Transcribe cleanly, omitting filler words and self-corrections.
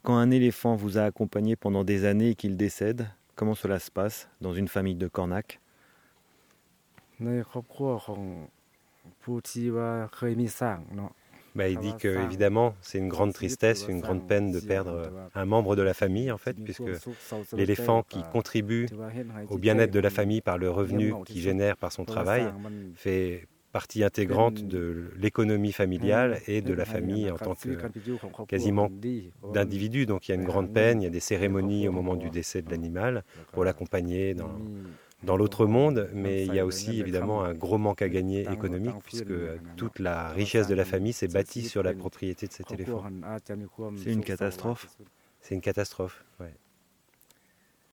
Quand un éléphant vous a accompagné pendant des années et qu'il décède, comment cela se passe dans une famille de Cornac? ในครอบครัวของผู้ที่ว่าเคยมีสร้างเนาะ Il dit que, évidemment, c'est une grande tristesse, une grande peine de perdre un membre de la famille, en fait, puisque l'éléphant qui contribue au bien-être de la famille par le revenu qu'il génère par son travail fait partie intégrante de l'économie familiale et de la famille en tant que quasiment d'individu. Donc il y a une grande peine, il y a des cérémonies au moment du décès de l'animal pour l'accompagner dans l'autre monde, mais il y a aussi évidemment un gros manque à gagner économique puisque toute la richesse de la famille s'est bâtie sur la propriété de cet éléphant. C'est une catastrophe. C'est une catastrophe, ouais.